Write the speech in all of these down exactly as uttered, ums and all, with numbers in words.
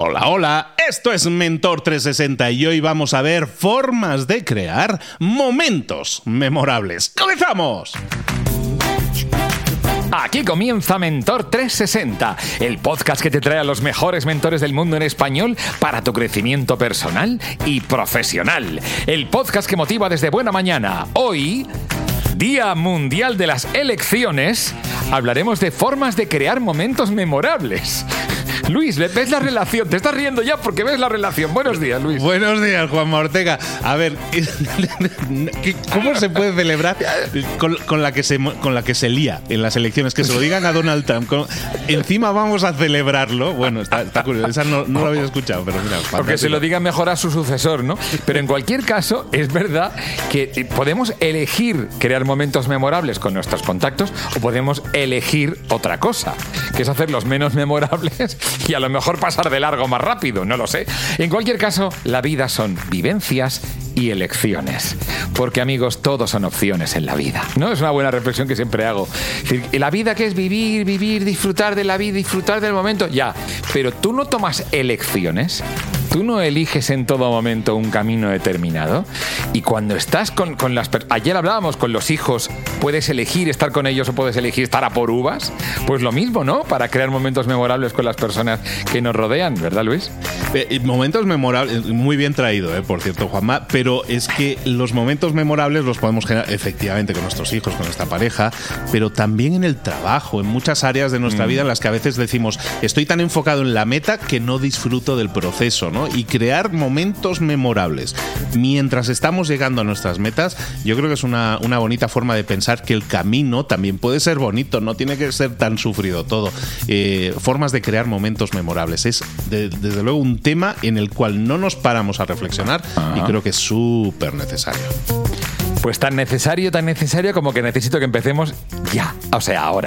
Hola, hola, esto es Mentor trescientos sesenta y hoy vamos a ver formas de crear momentos memorables. ¡Comenzamos! Aquí comienza Mentor trescientos sesenta, el podcast que te trae a los mejores mentores del mundo en español para tu crecimiento personal y profesional. El podcast que motiva desde buena mañana. Hoy, Día Mundial de las Elecciones, hablaremos de formas de crear momentos memorables. Luis, ¿ves la relación? Te estás riendo ya porque ves la relación. Buenos días, Luis. Buenos días, Juanma Ortega. A ver, ¿cómo se puede celebrar con, con, la que se, con la que se lía en las elecciones? Que se lo digan a Donald Trump. Con, encima vamos a celebrarlo. Bueno, está, está curioso. Esa no, no lo había escuchado, pero mira. O que se lo digan mejor a su sucesor, ¿no? Pero en cualquier caso, es verdad que podemos elegir crear momentos memorables con nuestros contactos o podemos elegir otra cosa, que es hacerlos menos memorables y a lo mejor pasar de largo más rápido, no lo sé. En cualquier caso, la vida son vivencias y elecciones. Porque, amigos, todos son opciones en la vida, ¿no? Es una buena reflexión que siempre hago. Es decir, la vida, ¿qué es? Vivir, vivir, disfrutar de la vida, disfrutar del momento. Ya, pero tú no tomas elecciones. Tú no eliges en todo momento un camino determinado. Y cuando estás con, con las... Ayer hablábamos con los hijos, ¿puedes elegir estar con ellos o puedes elegir estar a por uvas? Pues lo mismo, ¿no? Para crear momentos memorables con las personas que nos rodean, ¿verdad, Luis? Eh, momentos memorables, muy bien traído, eh, por cierto, Juanma, pero es que los momentos memorables los podemos generar efectivamente con nuestros hijos, con nuestra pareja, pero también en el trabajo, en muchas áreas de nuestra mm. vida en las que a veces decimos, estoy tan enfocado en la meta que no disfruto del proceso, ¿no? Y crear momentos memorables mientras estamos llegando a nuestras metas, yo creo que es una, una bonita forma de pensar que el camino también puede ser bonito, no tiene que ser tan sufrido todo. Eh, formas de crear momentos memorables. Es de, desde luego un tema en el cual no nos paramos a reflexionar. Ajá. Y creo que es súper necesario. Pues tan necesario, tan necesario como que necesito que empecemos ya, o sea, ahora.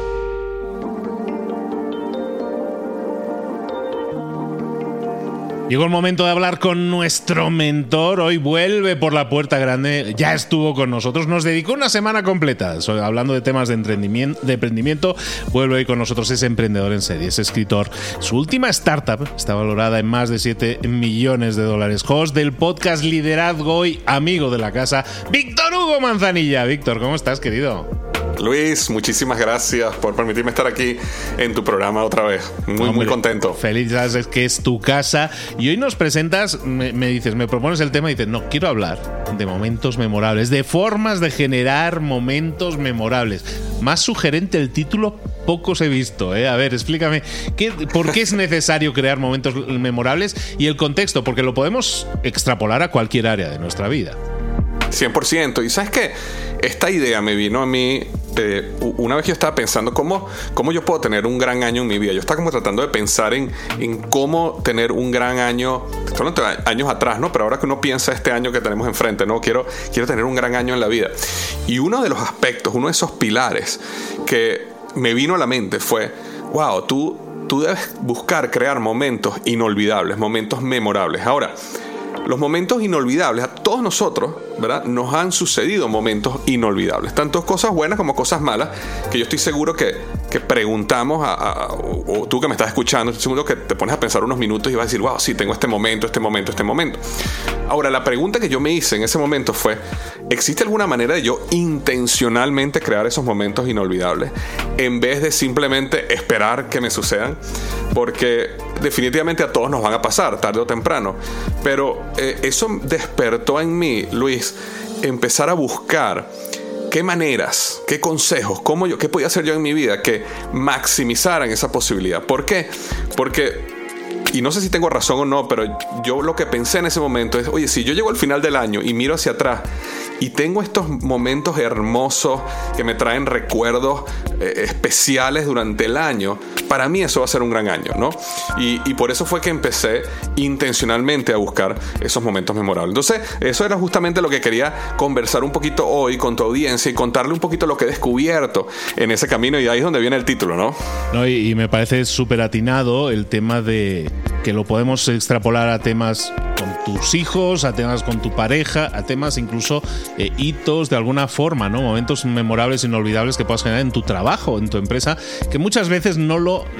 Llegó el momento de hablar con nuestro mentor. Hoy vuelve por la puerta grande. Ya estuvo con nosotros. Nos dedicó una semana completa hablando de temas de emprendimiento. De emprendimiento. Vuelve hoy con nosotros. Es emprendedor en serie, es escritor. Su última startup está valorada en más de siete millones de dólares. Host del podcast Liderazgo y amigo de la casa, Víctor Hugo Manzanilla. Víctor, ¿cómo estás, querido? Luis, muchísimas gracias por permitirme estar aquí en tu programa otra vez. Muy, Hombre, muy contento. Feliz, sabes que es tu casa. Y hoy nos presentas, me, me dices, me propones el tema y dices, no, quiero hablar de momentos memorables, de formas de generar momentos memorables. Más sugerente el título, pocos he visto, ¿eh? A ver, explícame, ¿qué, ¿por qué es necesario crear momentos memorables? Y el contexto, porque lo podemos extrapolar a cualquier área de nuestra vida. cien por ciento. Y ¿sabes qué? Esta idea me vino a mí eh, una vez que yo estaba pensando cómo, cómo yo puedo tener un gran año en mi vida. Yo estaba como tratando de pensar en, en cómo tener un gran año, solo años atrás, ¿no? Pero ahora que uno piensa este año que tenemos enfrente, ¿no? Quiero, quiero tener un gran año en la vida. Y uno de los aspectos, uno de esos pilares que me vino a la mente fue, wow, tú, tú debes buscar crear momentos inolvidables, momentos memorables. Ahora, los momentos inolvidables, a todos nosotros, ¿verdad? Nos han sucedido momentos inolvidables, tanto cosas buenas como cosas malas, que yo estoy seguro que, que preguntamos a, a, o, o tú que me estás escuchando, estoy seguro que te pones a pensar unos minutos y vas a decir, wow, sí, tengo este momento, este momento, este momento. Ahora, la pregunta que yo me hice en ese momento fue, ¿existe alguna manera de yo intencionalmente crear esos momentos inolvidables en vez de simplemente esperar que me sucedan? Porque definitivamente a todos nos van a pasar, tarde o temprano, pero eh, eso despertó en mí, Luis, empezar a buscar qué maneras, qué consejos, cómo yo, qué podía hacer yo en mi vida que maximizaran esa posibilidad. ¿Por qué? Porque, y no sé si tengo razón o no, pero yo lo que pensé en ese momento es, oye, si yo llego al final del año y miro hacia atrás y tengo estos momentos hermosos que me traen recuerdos eh, especiales durante el año, para mí eso va a ser un gran año, ¿no? Y, y por eso fue que empecé intencionalmente a buscar esos momentos memorables. Entonces, eso era justamente lo que quería conversar un poquito hoy con tu audiencia y contarle un poquito lo que he descubierto en ese camino, y ahí es donde viene el título, ¿no? No, y, y me parece súper atinado el tema de que lo podemos extrapolar a temas con tus hijos, a temas con tu pareja, a temas incluso eh, hitos de alguna forma, ¿no? Momentos memorables, inolvidables que puedas generar en tu trabajo, en tu empresa, que muchas veces no lo...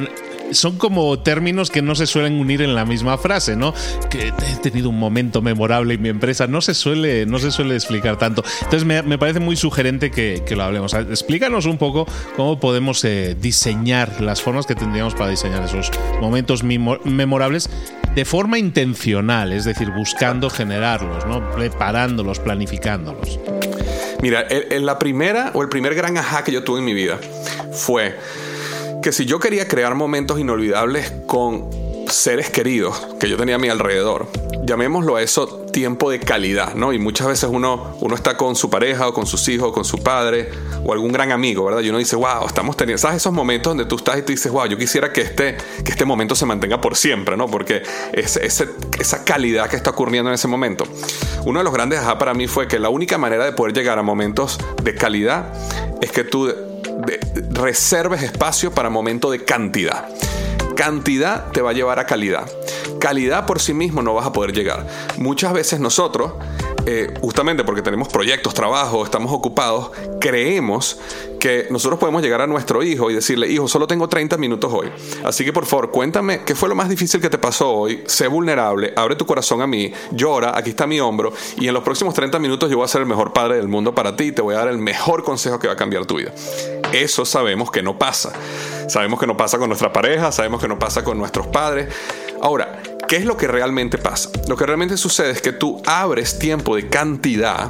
son como términos que no se suelen unir en la misma frase, ¿no? Que he tenido un momento memorable en mi empresa. No se suele, no se suele explicar tanto. Entonces me, me parece muy sugerente que, que lo hablemos. Explícanos un poco cómo podemos eh, diseñar, las formas que tendríamos para diseñar esos momentos mimo- memorables de forma intencional, es decir, buscando generarlos, ¿no? Preparándolos, planificándolos. Mira, el, el, la primera o el primer gran ajá que yo tuve en mi vida fue que si yo quería crear momentos inolvidables con seres queridos que yo tenía a mi alrededor, llamémoslo a eso tiempo de calidad, ¿no? Y muchas veces uno, uno está con su pareja o con sus hijos o con su padre o algún gran amigo, ¿verdad? Y uno dice, wow, estamos teniendo, ¿sabes? Esos momentos donde tú estás y tú dices, wow, yo quisiera que este, que este momento se mantenga por siempre, ¿no? Porque ese, ese, esa calidad que está ocurriendo en ese momento. Uno de los grandes ajá para mí fue que la única manera de poder llegar a momentos de calidad es que tú de, de, reserves espacio para momentos de cantidad. Cantidad te va a llevar a calidad. Calidad por sí mismo no vas a poder llegar. Muchas veces nosotros, eh, justamente porque tenemos proyectos, trabajo, estamos ocupados, creemos que nosotros podemos llegar a nuestro hijo y decirle, hijo, solo tengo treinta minutos hoy. Así que por favor, cuéntame qué fue lo más difícil que te pasó hoy. Sé vulnerable, abre tu corazón a mí, llora, aquí está mi hombro y en los próximos treinta minutos yo voy a ser el mejor padre del mundo para ti y te voy a dar el mejor consejo que va a cambiar tu vida. Eso sabemos que no pasa. Sabemos que no pasa con nuestra pareja, sabemos que no pasa con nuestros padres. Ahora, ¿qué es lo que realmente pasa? Lo que realmente sucede es que tú abres tiempo de cantidad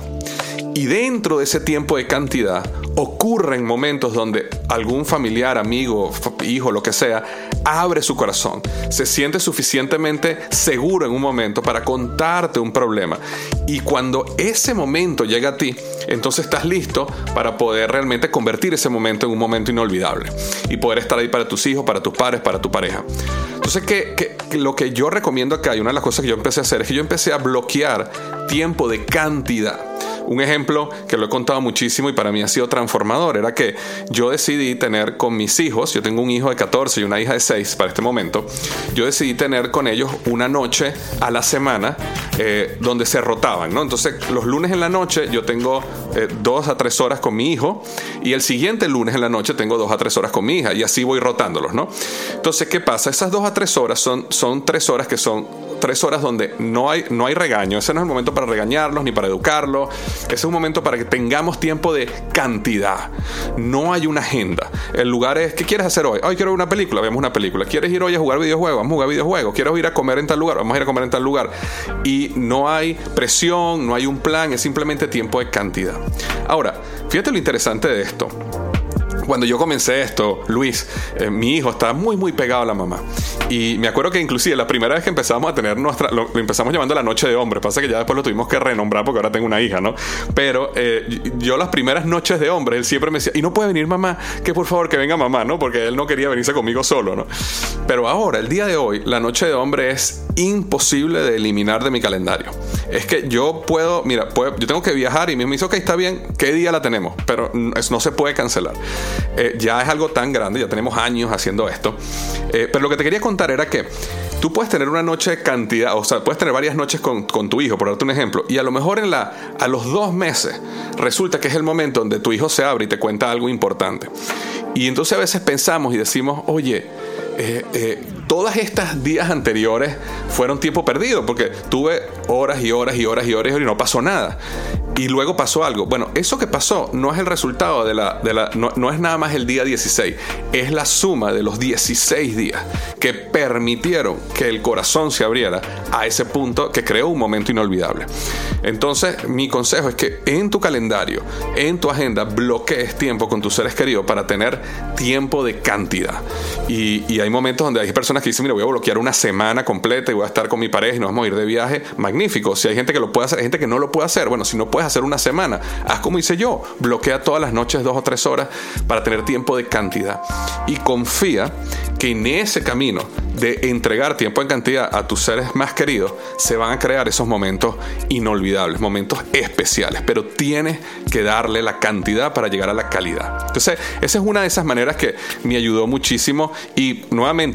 y dentro de ese tiempo de cantidad ocurren momentos donde algún familiar, amigo, hijo, lo que sea, abre su corazón, se siente suficientemente seguro en un momento para contarte un problema. Y cuando ese momento llega a ti, entonces estás listo para poder realmente convertir ese momento en un momento inolvidable y poder estar ahí para tus hijos, para tus padres, para tu pareja. Entonces, ¿qué, qué, qué, lo que yo recomiendo acá y una de las cosas que yo empecé a hacer es que yo empecé a bloquear tiempo de cantidad. Un ejemplo que lo he contado muchísimo y para mí ha sido transformador era que yo decidí tener con mis hijos, yo tengo un hijo de catorce y una hija de seis para este momento, yo decidí tener con ellos una noche a la semana eh, donde se rotaban, ¿no? Entonces los lunes en la noche yo tengo eh, dos a tres horas con mi hijo y el siguiente lunes en la noche tengo dos a tres horas con mi hija y así voy rotándolos, ¿no? Entonces, ¿qué pasa? Esas dos a tres horas son, son tres horas que son tres horas donde no hay, no hay regaño. Ese no es el momento para regañarlos ni para educarlos. Ese es un momento para que tengamos tiempo de cantidad. No hay una agenda. El lugar es, ¿qué quieres hacer hoy? Hoy quiero ver una película, vemos una película. ¿Quieres ir hoy a jugar videojuegos? Vamos a jugar videojuegos. ¿Quieres ir a comer en tal lugar? Vamos a ir a comer en tal lugar. Y no hay presión, no hay un plan, es simplemente tiempo de cantidad. Ahora, fíjate lo interesante de esto. Cuando yo comencé esto, Luis, eh, mi hijo estaba muy, muy pegado a la mamá. Y me acuerdo que inclusive la primera vez que empezamos a tener nuestra... Lo, lo empezamos llamando la noche de hombre. Pasa que ya después lo tuvimos que renombrar porque ahora tengo una hija, ¿no? Pero eh, yo las primeras noches de hombre, él siempre me decía, y no puede venir mamá, que por favor que venga mamá, ¿no? Porque él no quería venirse conmigo solo, ¿no? Pero ahora, el día de hoy, la noche de hombre es imposible de eliminar de mi calendario. Es que yo puedo... Mira, puedo, yo tengo que viajar y me dice, ok, está bien, ¿qué día la tenemos? Pero no, no se puede cancelar. Eh, ya es algo tan grande, ya tenemos años haciendo esto. Eh, pero lo que te quería contar era que tú puedes tener una noche de cantidad, o sea, puedes tener varias noches con, con tu hijo, por darte un ejemplo, y a lo mejor en la, a los dos meses resulta que es el momento donde tu hijo se abre y te cuenta algo importante. Y entonces a veces pensamos y decimos, oye, eh, eh, todas estas días anteriores fueron tiempo perdido porque tuve horas y horas y horas y horas y no pasó nada. Y luego pasó algo. Bueno, eso que pasó no es el resultado de la... De la no, no es nada más el día dieciséis. Es la suma de los dieciséis días que permitieron que el corazón se abriera a ese punto que creó un momento inolvidable. Entonces, mi consejo es que en tu calendario, en tu agenda, bloquees tiempo con tus seres queridos para tener tiempo de cantidad. Y, y hay momentos donde hay personas que dicen, mira, voy a bloquear una semana completa y voy a estar con mi pareja y nos vamos a ir de viaje. Magnífico. Si hay gente que lo puede hacer, hay gente que no lo puede hacer. Bueno, si no puedes hacer una semana, haz como hice yo, bloquea todas las noches dos o tres horas para tener tiempo de cantidad y confía que en ese camino de entregar tiempo en cantidad a tus seres más queridos se van a crear esos momentos inolvidables, momentos especiales, pero tienes que darle la cantidad para llegar a la calidad. Entonces esa es una de esas maneras que me ayudó muchísimo y nuevamente para hacer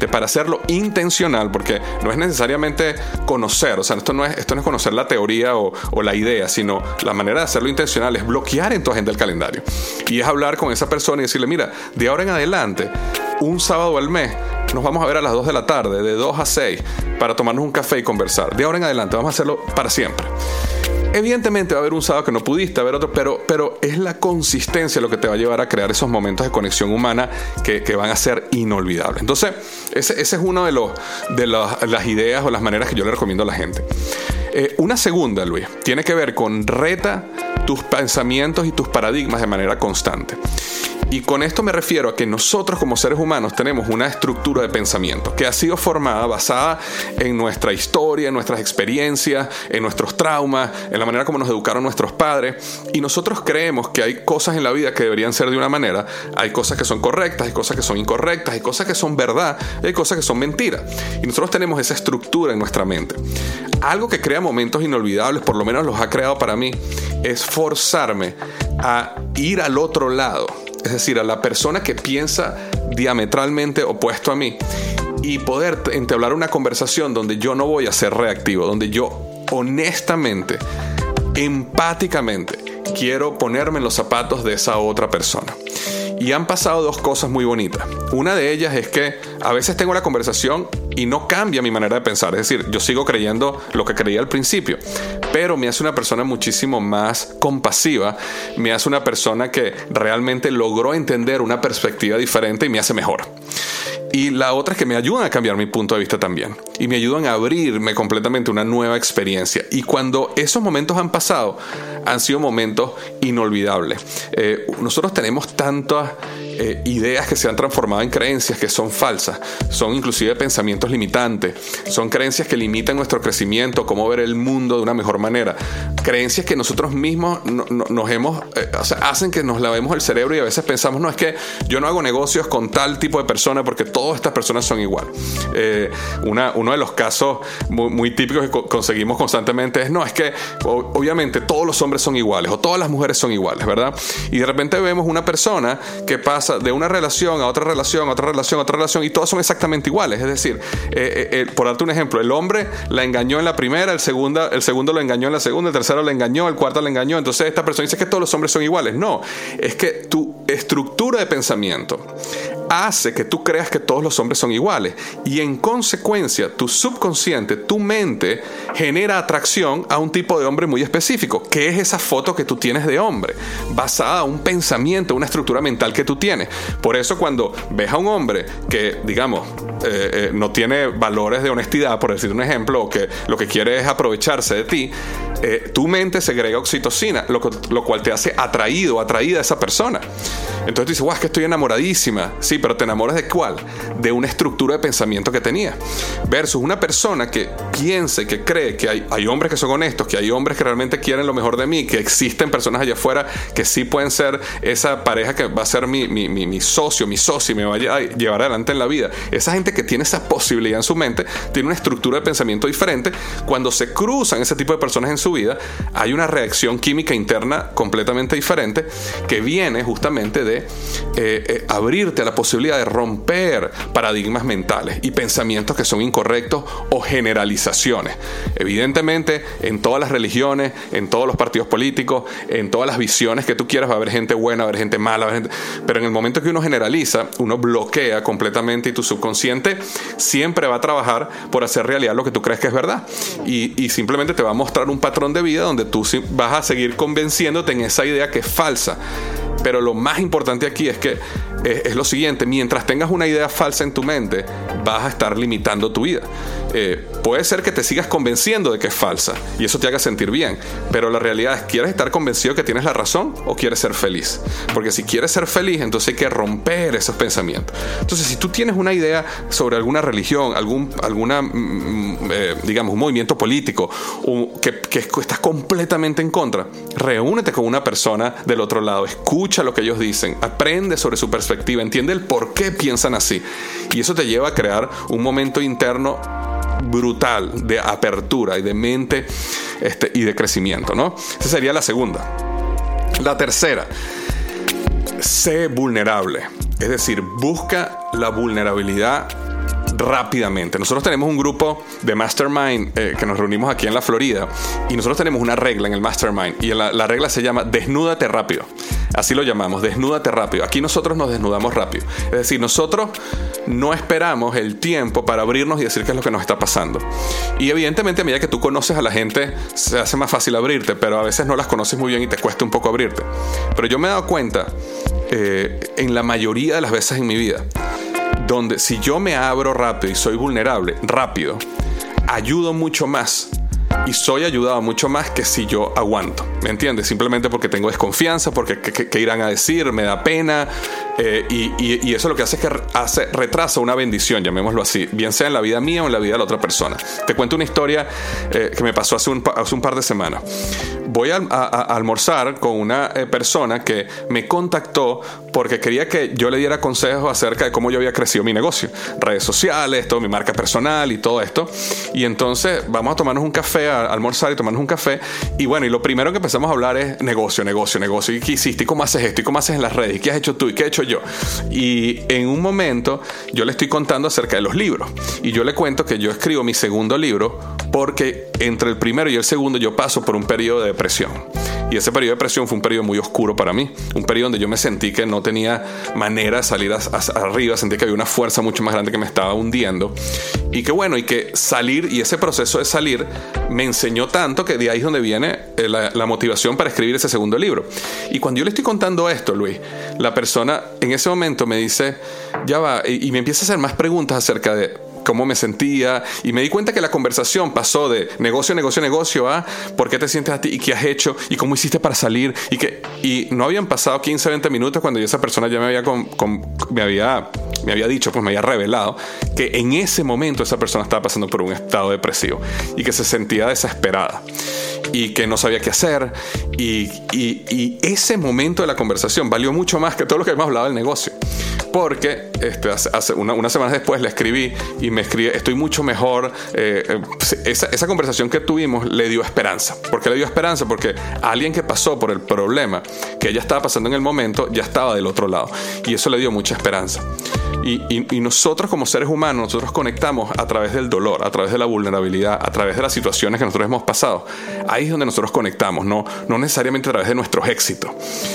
hacerlo intencional, porque no es necesariamente conocer, o sea, esto no es, esto no es conocer la teoría o, o la idea, sino la manera de hacerlo intencional es bloquear en tu agenda el calendario. Y es hablar con esa persona y decirle, mira, de ahora en adelante, un sábado al mes, nos vamos a ver a las dos de la tarde, de dos a seis, para tomarnos un café y conversar. De ahora en adelante, vamos a hacerlo para siempre. Evidentemente va a haber un sábado que no pudiste, va a haber otro, pero, pero es la consistencia lo que te va a llevar a crear esos momentos de conexión humana que, que van a ser inolvidables. Entonces, ese, ese es una de, los, de los, las ideas o las maneras que yo le recomiendo a la gente. Eh, una segunda, Luis, tiene que ver con reta tus pensamientos y tus paradigmas de manera constante. Y con esto me refiero a que nosotros como seres humanos tenemos una estructura de pensamiento que ha sido formada basada en nuestra historia, en nuestras experiencias, en nuestros traumas, en la manera como nos educaron nuestros padres. Y nosotros creemos que hay cosas en la vida que deberían ser de una manera, hay cosas que son correctas, hay cosas que son incorrectas, hay cosas que son verdad, hay cosas que son mentiras. Y nosotros tenemos esa estructura en nuestra mente. Algo que crea momentos inolvidables, por lo menos los ha creado para mí, es forzarme a ir al otro lado. Es decir, a la persona que piensa diametralmente opuesto a mí y poder entablar una conversación donde yo no voy a ser reactivo, donde yo honestamente, empáticamente, quiero ponerme en los zapatos de esa otra persona. Y han pasado dos cosas muy bonitas. Una de ellas es que a veces tengo la conversación y no cambia mi manera de pensar. Es decir, yo sigo creyendo lo que creía al principio, pero me hace una persona muchísimo más compasiva, me hace una persona que realmente logró entender una perspectiva diferente y me hace mejor. Y la otra es que me ayudan a cambiar mi punto de vista también. Y me ayudan a abrirme completamente una nueva experiencia. Y cuando esos momentos han pasado, han sido momentos inolvidables. Eh, nosotros tenemos tantas eh, ideas que se han transformado en creencias que son falsas. Son inclusive pensamientos limitantes. Son creencias que limitan nuestro crecimiento, cómo ver el mundo de una mejor manera. Creencias que nosotros mismos no, no, nos hemos, eh, o sea, hacen que nos lavemos el cerebro y a veces pensamos, no, es que yo no hago negocios con tal tipo de persona porque todas estas personas son igual. Eh, una, uno de los casos muy, muy típicos que co- conseguimos constantemente es, no, es que o, obviamente todos los hombres son iguales o todas las mujeres son iguales, ¿verdad? Y de repente vemos una persona que pasa de una relación a otra relación, a otra relación, a otra relación y todas son exactamente iguales. Es decir, eh, eh, por darte un ejemplo, el hombre la engañó en la primera, el, segunda, el segundo lo engañó en la segunda, el tercero lo engañó, el cuarto lo engañó. Entonces esta persona dice que todos los hombres son iguales. No, es que tu estructura de pensamiento hace que tú creas que todos los hombres son iguales y en consecuencia tu subconsciente, tu mente genera atracción a un tipo de hombre muy específico, que es esa foto que tú tienes de hombre, basada en un pensamiento, una estructura mental que tú tienes. Por eso cuando ves a un hombre que, digamos, eh, eh, no tiene valores de honestidad, por decir un ejemplo, o que lo que quiere es aprovecharse de ti, eh, tu mente segrega oxitocina, lo, lo cual te hace atraído, atraída a esa persona. Entonces tú dices, guau, es que estoy enamoradísima. Sí, pero ¿te enamoras de cuál? De una estructura de pensamiento que tenía. Versus una persona que piense, que cree que hay, hay hombres que son honestos, que hay hombres que realmente quieren lo mejor de mí, que existen personas allá afuera que sí pueden ser esa pareja que va a ser mi, mi, mi, mi socio, mi socio y me va a llevar adelante en la vida. Esa gente que tiene esa posibilidad en su mente tiene una estructura de pensamiento diferente. Cuando se cruzan ese tipo de personas en su vida, hay una reacción química interna completamente diferente que viene justamente de eh, eh, abrirte a la posibilidad de romper paradigmas mentales y pensamientos que son incorrectos o generalizaciones. Evidentemente, en todas las religiones, en todos los partidos políticos, en todas las visiones que tú quieras, va a haber gente buena, va a haber gente mala, va a haber gente... pero en el momento que uno generaliza, uno bloquea completamente y tu subconsciente siempre va a trabajar por hacer realidad lo que tú crees que es verdad. Y, y simplemente te va a mostrar un patrón de vida donde tú vas a seguir convenciéndote en esa idea que es falsa. Pero lo más importante aquí es que es, es lo siguiente: mientras tengas una idea falsa en tu mente, vas a estar limitando tu vida. Eh, puede ser que te sigas convenciendo de que es falsa y eso te haga sentir bien, pero la realidad es, ¿quieres estar convencido que tienes la razón o quieres ser feliz? Porque si quieres ser feliz, entonces hay que romper esos pensamientos. Entonces, si tú tienes una idea sobre alguna religión, algún alguna mm, eh, digamos, un movimiento político o que, que estás completamente en contra, reúnete con una persona del otro lado, escucha lo que ellos dicen, aprende sobre su perspectiva, entiende el por qué piensan así, y eso te lleva a crear un momento interno brutal de apertura y de mente este, y de crecimiento, ¿no? Esa sería la segunda. La tercera, sé vulnerable. Es decir, busca la vulnerabilidad rápidamente. Nosotros tenemos un grupo de Mastermind eh, que nos reunimos aquí en la Florida, y nosotros tenemos una regla en el Mastermind, y la, la regla se llama desnúdate rápido. Así lo llamamos, desnúdate rápido. Aquí nosotros nos desnudamos rápido. Es decir, nosotros no esperamos el tiempo para abrirnos y decir qué es lo que nos está pasando. Y evidentemente a medida que tú conoces a la gente se hace más fácil abrirte, pero a veces no las conoces muy bien y te cuesta un poco abrirte. Pero yo me he dado cuenta eh, en la mayoría de las veces en mi vida, donde si yo me abro rápido y soy vulnerable rápido, ayudo mucho más y soy ayudado mucho más que si yo aguanto, ¿me entiendes? Simplemente porque tengo desconfianza, porque qué, qué irán a decir, me da pena, eh, y, y, y eso lo que hace es que hace, retrasa una bendición, llamémoslo así, bien sea en la vida mía o en la vida de la otra persona. Te cuento una historia eh, que me pasó hace un, hace un par de semanas. Voy a, a, a almorzar con una eh, persona que me contactó porque quería que yo le diera consejos acerca de cómo yo había crecido mi negocio, redes sociales, todo, mi marca personal y todo esto. Y entonces vamos a tomarnos un café, a almorzar y tomarnos un café. Y bueno, y lo primero que empezamos a hablar es negocio, negocio, negocio. ¿Y qué hiciste? ¿Y cómo haces esto? ¿Y cómo haces en las redes? ¿Y qué has hecho tú? ¿Y qué he hecho yo? Y en un momento yo le estoy contando acerca de los libros. Y yo le cuento que yo escribo mi segundo libro porque entre el primero y el segundo yo paso por un periodo de depresión. Y ese periodo de depresión fue un periodo muy oscuro para mí. Un periodo donde yo me sentí que no tenía manera de salir a, a, arriba. Sentí que había una fuerza mucho más grande que me estaba hundiendo. Y que bueno, y que salir, y ese proceso de salir me enseñó tanto que de ahí es donde viene la, la motivación para escribir ese segundo libro. Y cuando yo le estoy contando esto, Luis, la persona en ese momento me dice, ya va, y, y me empieza a hacer más preguntas acerca de cómo me sentía, y me di cuenta que la conversación pasó de negocio, negocio, negocio a por qué te sientes a ti y qué has hecho y cómo hiciste para salir, y que y no habían pasado quince, veinte minutos cuando esa persona ya me había, con, con, me había me había dicho, pues me había revelado que en ese momento esa persona estaba pasando por un estado depresivo y que se sentía desesperada y que no sabía qué hacer, y, y, y ese momento de la conversación valió mucho más que todo lo que hemos hablado del negocio. Porque este, hace, hace una, unas semanas después le escribí y me escribí, estoy mucho mejor. Eh, esa, esa conversación que tuvimos le dio esperanza. ¿Por qué le dio esperanza? Porque alguien que pasó por el problema que ella estaba pasando en el momento ya estaba del otro lado. Y eso le dio mucha esperanza. Y, y, y nosotros como seres humanos, nosotros conectamos a través del dolor, a través de la vulnerabilidad, a través de las situaciones que nosotros hemos pasado. Ahí es donde nosotros conectamos, no, no necesariamente a través de nuestros éxitos.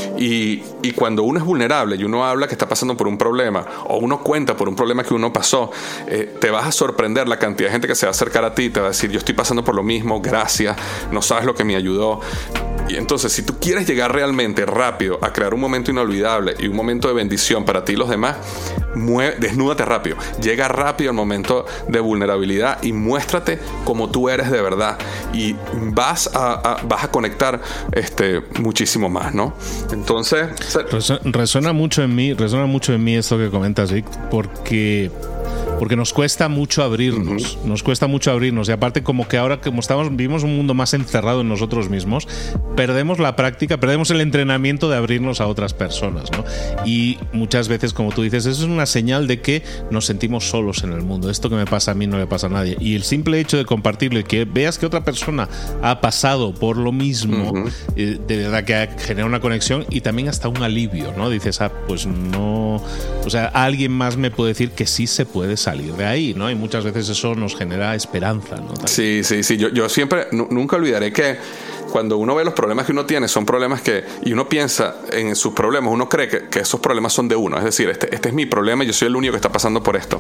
Y, y cuando uno es vulnerable y uno habla que está pasando por un problema, o uno cuenta por un problema que uno pasó, eh, te vas a sorprender la cantidad de gente que se va a acercar a ti, te va a decir, yo estoy pasando por lo mismo, gracias, no sabes lo que me ayudó. Y entonces, si tú quieres llegar realmente rápido a crear un momento inolvidable y un momento de bendición para ti y los demás, mueve, desnúdate rápido. Llega rápido al momento de vulnerabilidad y muéstrate como tú eres de verdad. Y vas a, a, vas a conectar este, muchísimo más, ¿no? Entonces... Resu- resuena mucho en mí, resuena mucho en mí esto que comentas, Vic, porque... Porque nos cuesta mucho abrirnos, uh-huh. nos cuesta mucho abrirnos. Y aparte, como que ahora como estamos, vivimos un mundo más encerrado en nosotros mismos, perdemos la práctica, perdemos el entrenamiento de abrirnos a otras personas, ¿no? Y muchas veces, como tú dices, eso es una señal de que nos sentimos solos en el mundo. Esto que me pasa a mí no le pasa a nadie. Y el simple hecho de compartirlo y que veas que otra persona ha pasado por lo mismo, uh-huh. eh, de verdad que genera una conexión y también hasta un alivio, ¿no? Dices, ah, pues no... O sea, alguien más me puede decir que sí se puede salir de ahí, ¿no? Y muchas veces eso nos genera esperanza, ¿no? También. Sí, sí, sí. Yo, yo siempre, n- nunca olvidaré que cuando uno ve los problemas que uno tiene, son problemas que, y uno piensa en sus problemas, uno cree que, que esos problemas son de uno. Es decir, este, este es mi problema y yo soy el único que está pasando por esto.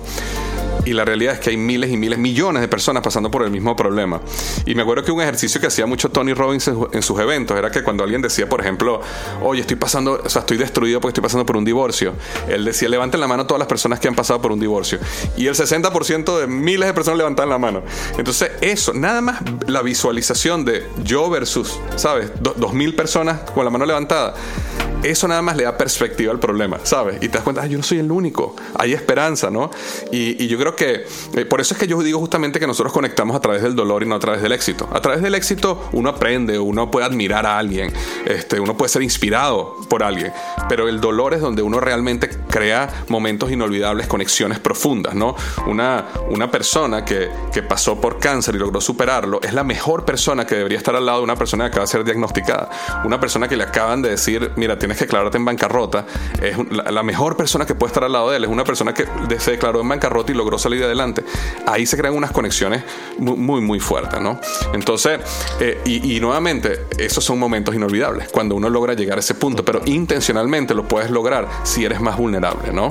Y la realidad es que hay miles y miles, millones de personas pasando por el mismo problema. Y me acuerdo que un ejercicio que hacía mucho Tony Robbins en, en sus eventos era que cuando alguien decía, por ejemplo, oye, estoy pasando, o sea, estoy destruido porque estoy pasando por un divorcio, él decía, levanten la mano todas las personas que han pasado por un divorcio. Y el sesenta por ciento de miles de personas levantaban la mano. Entonces, eso, nada más la visualización de yo versus, ¿sabes? Do, dos mil personas con la mano levantada. Eso nada más le da perspectiva al problema, ¿sabes? Y te das cuenta, ah, yo no soy el único, hay esperanza, ¿no? Y, y yo creo que, eh, por eso es que yo digo justamente que nosotros conectamos a través del dolor y no a través del éxito. A través del éxito uno aprende, uno puede admirar a alguien, este, uno puede ser inspirado por alguien, pero el dolor es donde uno realmente crea momentos inolvidables, conexiones profundas, ¿no? Una, una persona que, que pasó por cáncer y logró superarlo es la mejor persona que debería estar al lado de una persona que acaba de ser diagnosticada. Una persona que le acaban de decir, mira, tienes que declararte en bancarrota, es la, la mejor persona que puede estar al lado de él es una persona que se declaró en bancarrota y logró salir adelante. Ahí se crean unas conexiones muy, muy, muy fuertes, ¿no? Entonces, eh, y, y nuevamente, esos son momentos inolvidables, cuando uno logra llegar a ese punto, pero intencionalmente lo puedes lograr si eres más vulnerable, ¿no?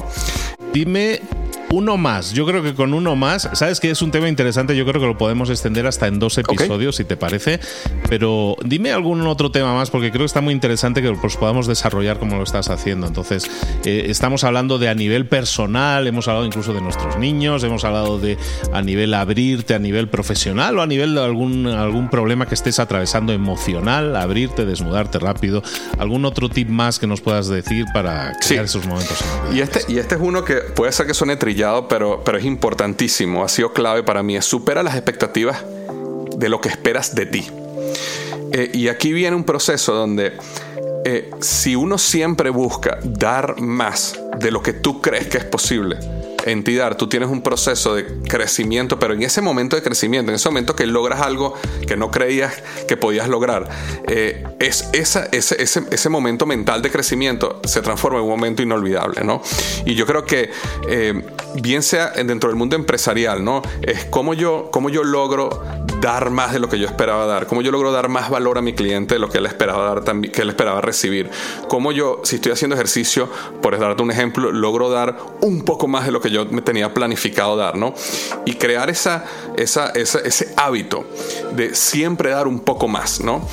Dime uno más. Yo creo que con uno más, sabes que es un tema interesante, yo creo que lo podemos extender hasta en dos episodios, okay, si te parece, pero dime algún otro tema más, porque creo que está muy interesante que pues podamos desarrollar como lo estás haciendo. Entonces, eh, estamos hablando de a nivel personal, hemos hablado incluso de nuestros niños, hemos hablado de a nivel abrirte, a nivel profesional o a nivel de algún, algún problema que estés atravesando emocional, abrirte, desnudarte rápido. ¿Algún otro tip más que nos puedas decir para crear sí. esos momentos? Y este, y este es uno que puede ser que suene trillado, Pero, pero es importantísimo, ha sido clave para mí. Es supera las expectativas de lo que esperas de ti. Eh, y aquí viene un proceso donde eh, si uno siempre busca dar más de lo que tú crees que es posible en ti dar, tú tienes un proceso de crecimiento, pero en ese momento de crecimiento, en ese momento que logras algo que no creías que podías lograr, eh, es esa, ese, ese, ese momento mental de crecimiento se transforma en un momento inolvidable, ¿no? Y yo creo que eh, bien sea dentro del mundo empresarial, ¿no? Es cómo yo, cómo yo logro dar más de lo que yo esperaba dar, cómo yo logro dar más valor a mi cliente de lo que él esperaba dar, también, que él esperaba recibir, cómo yo, si estoy haciendo ejercicio, por darte un ejemplo, logro dar un poco más de lo que yo me tenía planificado dar, ¿no? Y crear esa, esa, esa, ese hábito de siempre dar un poco más, ¿no?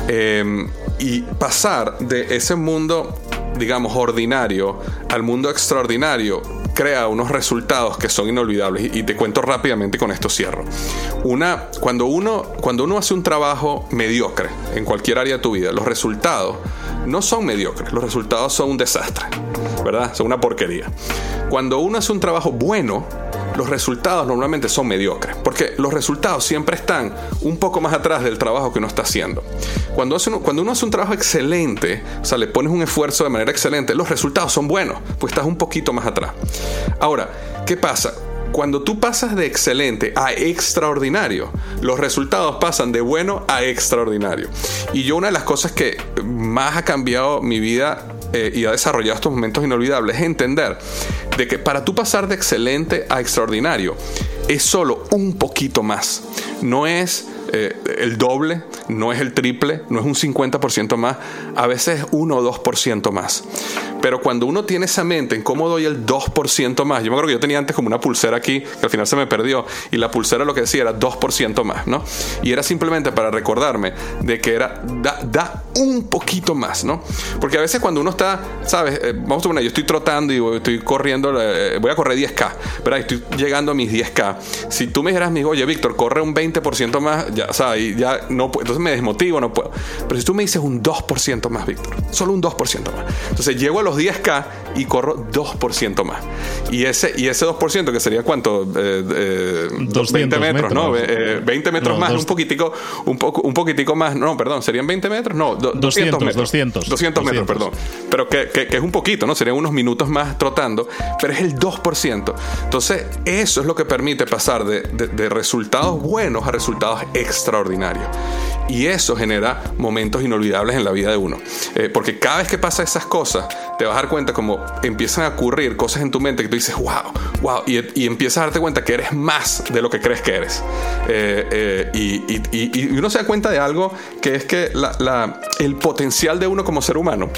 Eh, y pasar de ese mundo, digamos, ordinario al mundo extraordinario crea unos resultados que son inolvidables. Y, y te cuento rápidamente, con esto cierro. Una, cuando uno, cuando uno hace un trabajo mediocre en cualquier área de tu vida, los resultados no son mediocres, los resultados son un desastre, ¿verdad? Son una porquería. Cuando uno hace un trabajo bueno, los resultados normalmente son mediocres, porque los resultados siempre están un poco más atrás del trabajo que uno está haciendo. Cuando, hace uno, cuando uno hace un trabajo excelente, o sea, le pones un esfuerzo de manera excelente, los resultados son buenos, pues estás un poquito más atrás. Ahora, ¿qué pasa? Cuando tú pasas de excelente a extraordinario, los resultados pasan de bueno a extraordinario. Y yo, una de las cosas que más ha cambiado mi vida eh, y ha desarrollado estos momentos inolvidables es entender de que para tú pasar de excelente a extraordinario es solo un poquito más. No es eh, el doble, no es el triple, no es un cincuenta por ciento más, a veces es uno o dos por ciento más. Pero cuando uno tiene esa mente en cómo doy el dos por ciento más, yo me acuerdo que yo tenía antes como una pulsera aquí, que al final se me perdió, y la pulsera lo que decía era dos por ciento más, ¿no? Y era simplemente para recordarme de que era, da, da un poquito más, ¿no? Porque a veces cuando uno está, ¿sabes? Eh, vamos a poner, yo estoy trotando y estoy corriendo, eh, voy a correr diez K, ¿verdad? Estoy llegando a mis diez K. Si tú me dijeras, amigo, oye, Víctor, corre un veinte por ciento más, ya, o sea, y ya no puedo, entonces me desmotivo, no puedo. Pero si tú me dices un dos por ciento más, Víctor, solo un dos por ciento más, entonces llego a los diez K y corro dos por ciento más. Y ese, y ese dos por ciento, que sería ¿cuánto? Eh, eh, veinte metros, metros, ¿no? Eh, veinte metros no, más, dos... un poquitico, un poco, un poquitico más, no, perdón, ¿serían veinte metros? No, do, doscientos metros. doscientos, doscientos metros, perdón. Pero que, que, que es un poquito, ¿no? Serían unos minutos más trotando, pero es el dos por ciento. Entonces, eso es lo que permite pasar de, de, de resultados buenos a resultados extraordinarios. Y eso genera momentos inolvidables en la vida de uno. Eh, porque cada vez que pasa esas cosas, te vas a dar cuenta como empiezan a ocurrir cosas en tu mente que tú dices, wow, wow, y, y empiezas a darte cuenta que eres más de lo que crees que eres. Eh, eh, y, y, y, y uno se da cuenta de algo, que es que la, la, el potencial de uno como ser humano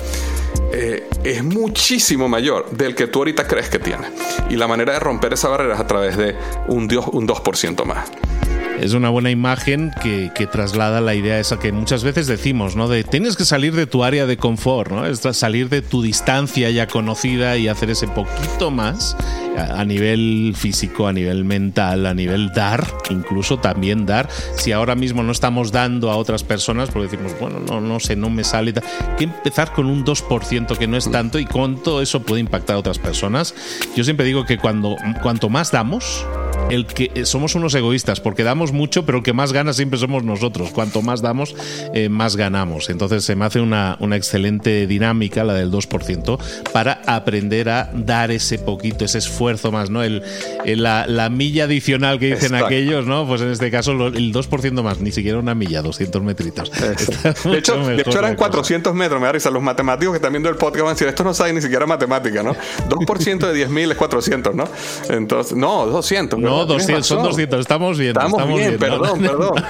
eh, es muchísimo mayor del que tú ahorita crees que tienes. Y la manera de romper esa barrera es a través de un, un dos por ciento más. Es una buena imagen que, que traslada la idea esa que muchas veces decimos, ¿no? De tienes que salir de tu área de confort, ¿no? Es salir de tu distancia ya conocida y hacer ese poquito más a, a nivel físico, a nivel mental, a nivel dar, incluso también dar. Si ahora mismo no estamos dando a otras personas, porque decimos, bueno, no, no sé, no me sale, que empezar con un dos por ciento que no es tanto, y cuánto eso puede impactar a otras personas. Yo siempre digo que cuando cuanto más damos, el que somos unos egoístas, porque damos mucho, pero el que más gana siempre somos nosotros. Cuanto más damos, eh, más ganamos. Entonces se me hace una, una excelente dinámica, la del dos por ciento, para aprender a dar ese poquito, ese esfuerzo más, ¿no? El, el, la, la milla adicional que dicen Exacto. aquellos, ¿no? Pues en este caso el dos por ciento más, ni siquiera una milla, doscientos metritos. De hecho, de hecho eran cuatrocientos metros, me da risa. Los matemáticos que están viendo el podcast van a decir, esto no sabe ni siquiera matemática, ¿no? dos por ciento de diez mil es cuatrocientos, ¿no? Entonces, no, doscientos. No, doscientos, son doscientos, estamos bien. Estamos, estamos bien, bien, perdón, ¿no? perdón.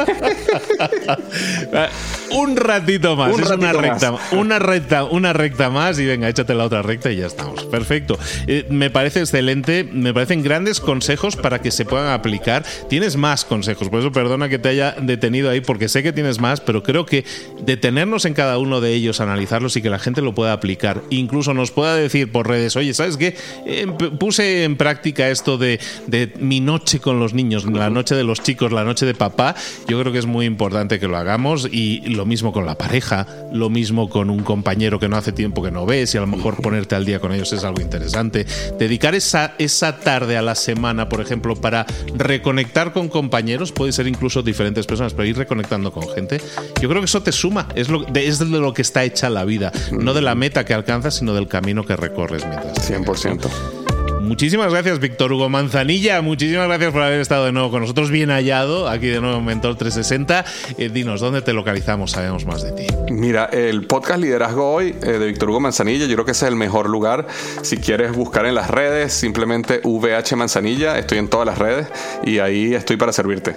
Un ratito más, Un es ratito una recta, más. una recta, una recta más y venga, échate la otra recta y ya estamos. Perfecto. Eh, me parece excelente, me parecen grandes consejos para que se puedan aplicar. Tienes más consejos, por eso perdona que te haya detenido ahí, porque sé que tienes más, pero creo que detenernos en cada uno de ellos, analizarlos y que la gente lo pueda aplicar, incluso nos pueda decir por redes, oye, ¿sabes qué? Eh, puse en práctica esto de, de mi noche con los niños, la noche de los chicos, la noche de papá. Yo creo que es muy importante que lo hagamos, y lo mismo con la pareja, lo mismo con un compañero que no hace tiempo que no ves, y a lo mejor ponerte al día con ellos es algo interesante. Dedicar esa, esa tarde a la semana, por ejemplo, para reconectar con compañeros, puede ser incluso diferentes personas, pero ir reconectando con gente, yo creo que eso te suma, es, lo, de, es de lo que está hecha la vida, no de la meta que alcanzas, sino del camino que recorres mientras. cien por ciento. Muchísimas gracias, Víctor Hugo Manzanilla. Muchísimas gracias por haber estado de nuevo con nosotros. Bien hallado, aquí de nuevo en Mentor trescientos sesenta. Eh, dinos, ¿dónde te localizamos? Sabemos más de ti. Mira, el podcast Liderazgo Hoy eh, de Víctor Hugo Manzanilla, yo creo que ese es el mejor lugar. Si quieres buscar en las redes, simplemente V H Manzanilla. Estoy en todas las redes y ahí estoy para servirte.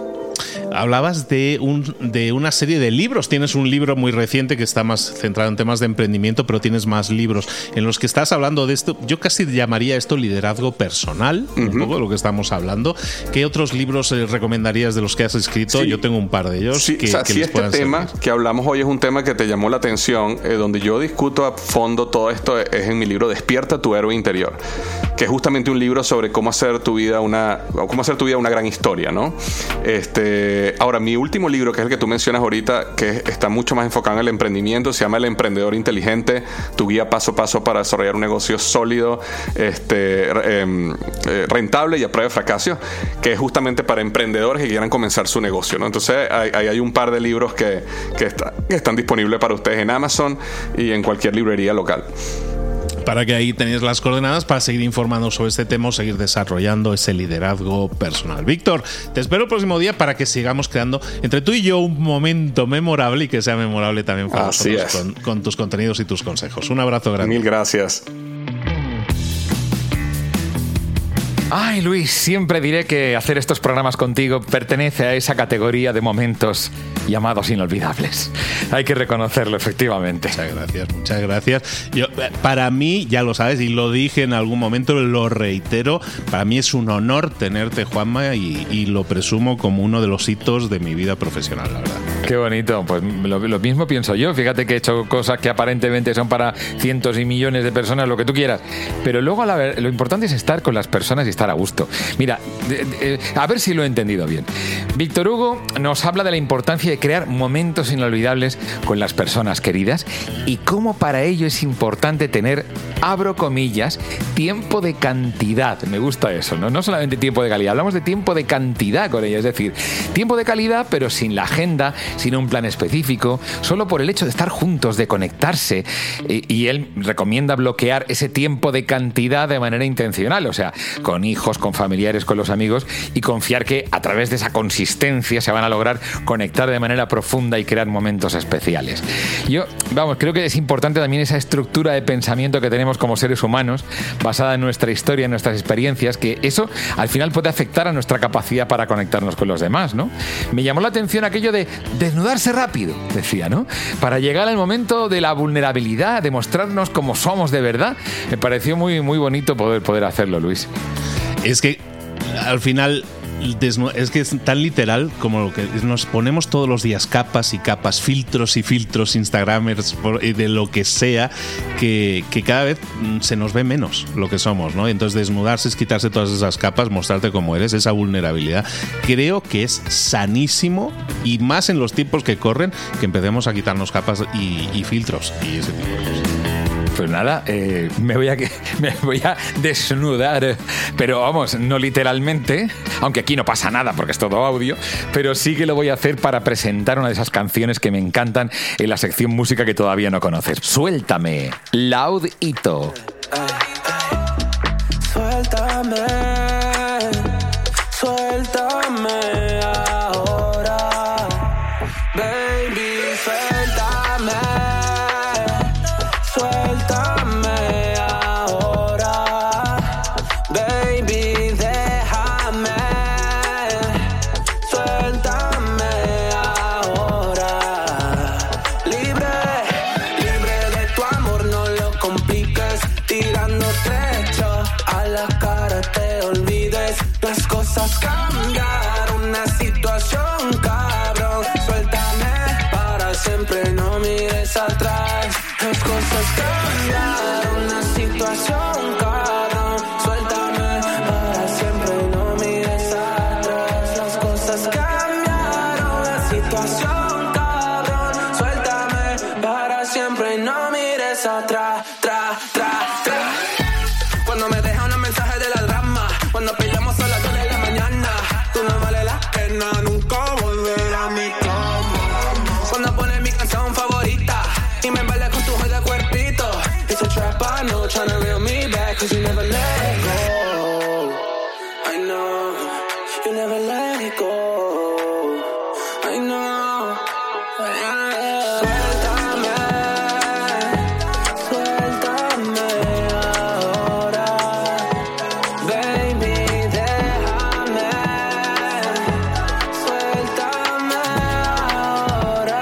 Hablabas de, un, de una serie de libros. Tienes un libro muy reciente que está más centrado en temas de emprendimiento, pero tienes más libros en los que estás hablando de esto. Yo casi llamaría esto liderazgo personal, uh-huh. un poco de lo que estamos hablando. ¿Qué otros libros eh, recomendarías de los que has escrito? Sí. Yo tengo un par de ellos sí, que, o sea, que si les este puedan tema servir. Que hablamos hoy es un tema que te llamó la atención, eh, donde yo discuto a fondo todo esto, es en mi libro Despierta tu héroe interior, que es justamente un libro sobre cómo hacer tu vida una, cómo hacer tu vida una gran historia, ¿no? Este, ahora, mi último libro, que es el que tú mencionas ahorita, que está mucho más enfocado en el emprendimiento, se llama El Emprendedor Inteligente, tu guía paso a paso para desarrollar un negocio sólido, este, eh, rentable y a prueba de fracaso, que es justamente para emprendedores que quieran comenzar su negocio, ¿no? Entonces ahí hay, hay un par de libros que, que, está, que están disponibles para ustedes en Amazon y en cualquier librería local. Para que ahí tenéis las coordenadas para seguir informando sobre este tema o seguir desarrollando ese liderazgo personal. Víctor, te espero el próximo día para que sigamos creando entre tú y yo un momento memorable y que sea memorable también para Así nosotros es. con, con tus contenidos y tus consejos. Un abrazo grande. Mil gracias. Ay, Luis, siempre diré que hacer estos programas contigo pertenece a esa categoría de momentos llamados inolvidables. Hay que reconocerlo, efectivamente. Muchas gracias, muchas gracias. Yo, para mí, ya lo sabes, y lo dije en algún momento, lo reitero, para mí es un honor tenerte, Juanma, y, y lo presumo como uno de los hitos de mi vida profesional, la verdad. Qué bonito, pues lo, lo mismo pienso yo. Fíjate que he hecho cosas que aparentemente son para cientos y millones de personas, lo que tú quieras, pero luego la, lo importante es estar con las personas y estar a gusto. Mira, de, de, a ver si lo he entendido bien. Víctor Hugo nos habla de la importancia de crear momentos inolvidables con las personas queridas y cómo para ello es importante tener, abro comillas, tiempo de cantidad. Me gusta eso, ¿no? No solamente tiempo de calidad, hablamos de tiempo de cantidad con ello, es decir, tiempo de calidad pero sin la agenda, sin un plan específico, solo por el hecho de estar juntos, de conectarse. Y, y él recomienda bloquear ese tiempo de cantidad de manera intencional, o sea, con hijos, con familiares, con los amigos, y confiar que a través de esa consistencia se van a lograr conectar de manera profunda y crear momentos especiales. Yo, vamos, creo que es importante también esa estructura de pensamiento que tenemos como seres humanos, basada en nuestra historia, en nuestras experiencias, que eso al final puede afectar a nuestra capacidad para conectarnos con los demás, ¿no? Me llamó la atención aquello de desnudarse rápido, decía, ¿no? Para llegar al momento de la vulnerabilidad, de mostrarnos como somos de verdad. Me pareció muy, muy bonito poder, poder hacerlo, Luis. Es que al final es que es tan literal como lo que nos ponemos todos los días, capas y capas, filtros y filtros, instagramers, de lo que sea, que, que cada vez se nos ve menos lo que somos, ¿no? Entonces desnudarse es quitarse todas esas capas, mostrarte como eres, esa vulnerabilidad. Creo que es sanísimo, y más en los tiempos que corren, que empecemos a quitarnos capas y, y filtros y ese tipo de cosas. Pues nada, eh, me, voy a, me voy a desnudar, pero vamos, no literalmente, aunque aquí no pasa nada porque es todo audio, pero sí que lo voy a hacer para presentar una de esas canciones que me encantan en la sección música que todavía no conoces. Suéltame, Loud Ito. Suéltame, suéltame ahora, baby, suéltame, suéltame ahora, baby, déjame, suéltame ahora, libre, libre de tu amor, no lo compliques, tirando trecho a la cara te olvides, las cosas cambiaron, una situación cabrón, suéltame para siempre, no mires atrás, las cosas cambiaron, una situación cabrón, suéltame para siempre, no mires atrás, las cosas cambiaron, la situación cabrón, suéltame para siempre, no mires atrás, tra, tra, tra. Cuando me deja un mensaje de la drama, cuando peleamos a las dos de la mañana, tú no vales la pena nunca volver a mi cama. Cuando pones mi canción favorita y me embala con tu joya cuerpito, it's a trap, I know, tryna reel me back, cause you never let go. I know, you never let it go. I know, suéltame, suéltame ahora, baby, déjame, suéltame ahora,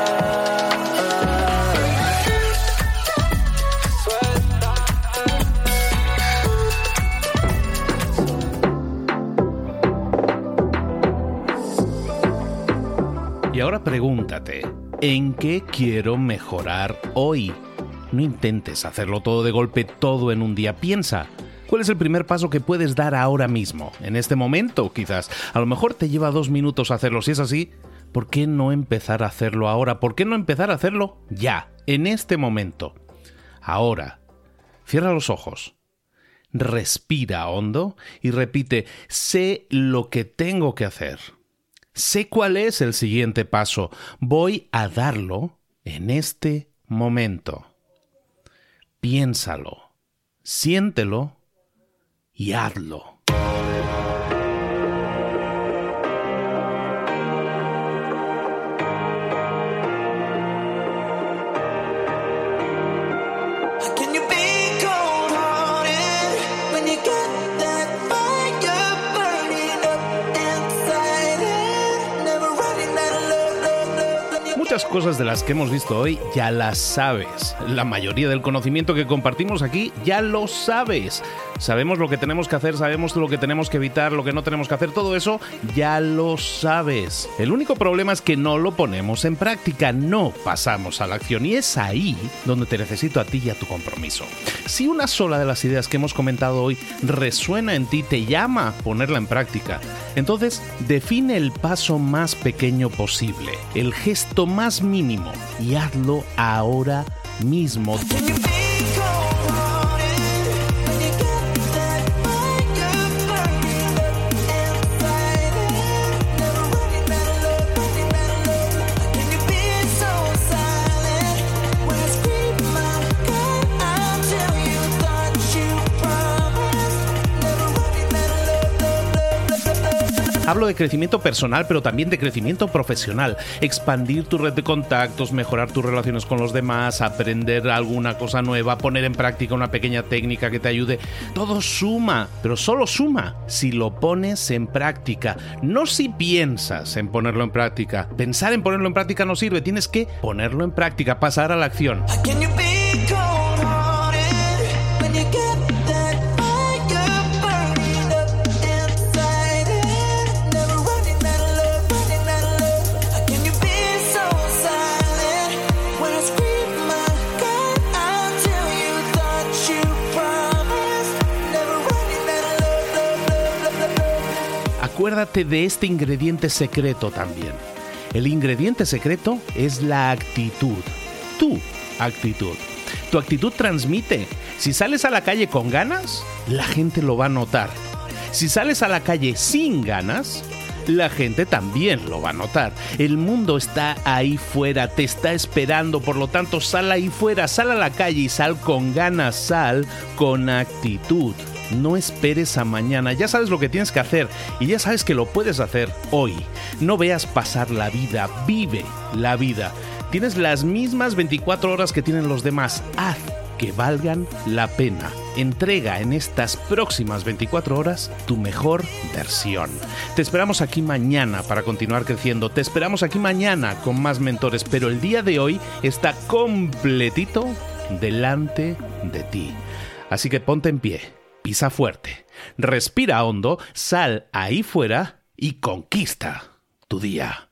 Y ahora pregúntate, ¿en qué quiero mejorar hoy? No intentes hacerlo todo de golpe, todo en un día. Piensa, ¿cuál es el primer paso que puedes dar ahora mismo? En este momento, quizás. A lo mejor te lleva dos minutos hacerlo. Si es así, ¿por qué no empezar a hacerlo ahora? ¿Por qué no empezar a hacerlo ya, en este momento? Ahora, cierra los ojos. Respira hondo y repite, sé lo que tengo que hacer. Sé cuál es el siguiente paso. Voy a darlo en este momento. Piénsalo, siéntelo y hazlo. can you be cold-hearted when you get that fire burning up inside it, never running out of love, love, love, love. Muchas cosas de las que hemos visto hoy ya las sabes. La mayoría del conocimiento que compartimos aquí ya lo sabes. Sabemos lo que tenemos que hacer, sabemos lo que tenemos que evitar, lo que no tenemos que hacer, todo eso ya lo sabes. El único problema es que no lo ponemos en práctica, no pasamos a la acción y es ahí donde te necesito a ti y a tu compromiso. Si una sola de las ideas que hemos comentado hoy resuena en ti, te llama a ponerla en práctica, entonces define el paso más pequeño posible, el gesto más mínimo y hazlo ahora mismo. Hablo de crecimiento personal, pero también de crecimiento profesional. Expandir tu red de contactos, mejorar tus relaciones con los demás, aprender alguna cosa nueva, poner en práctica una pequeña técnica que te ayude. Todo suma, pero solo suma si lo pones en práctica. No si piensas en ponerlo en práctica. Pensar en ponerlo en práctica no sirve. Tienes que ponerlo en práctica, pasar a la acción. Can you be cold-hearted when you get that fire burning up inside it, never running out of love, running out of love? Can you be so silent when I scream my God until you thought you promised, never running out of love, love, love, love, love? Acuérdate de este ingrediente secreto también. El ingrediente secreto es la actitud. Tu actitud. Tu actitud transmite. Si sales a la calle con ganas, la gente lo va a notar. Si sales a la calle sin ganas, la gente también lo va a notar. El mundo está ahí fuera, te está esperando, por lo tanto sal ahí fuera, sal a la calle y sal con ganas, sal con actitud. No esperes a mañana, ya sabes lo que tienes que hacer y ya sabes que lo puedes hacer hoy. No veas pasar la vida, vive la vida. Tienes las mismas veinticuatro horas que tienen los demás, haz que valgan la pena. Entrega en estas próximas veinticuatro horas tu mejor versión. Te esperamos aquí mañana para continuar creciendo. Te esperamos aquí mañana con más mentores, pero el día de hoy está completito delante de ti. Así que ponte en pie, pisa fuerte, respira hondo, sal ahí fuera y conquista tu día.